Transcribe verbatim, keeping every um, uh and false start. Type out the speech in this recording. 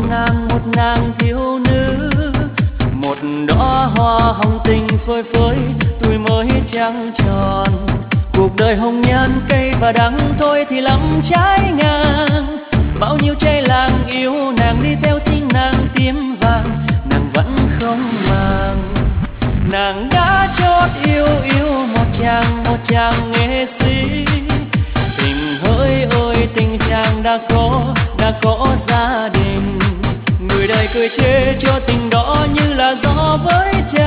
nàng một nàng thiếu nữ, một đóa hoa hồng tình phơi phới tuổi mới trăng tròn. Cuộc đời hồng nhan cây và đắng thôi thì lắm trái ngang, bao nhiêu trai làng yêu nàng đi theo chính nàng tím vàng, nàng vẫn không màng. Nàng đã chót yêu yêu một chàng một chàng nghệ sĩ, tình hỡi ơi tình chàng đã có đã có gia đình. Người đời cười chê cho tình đó như là gió với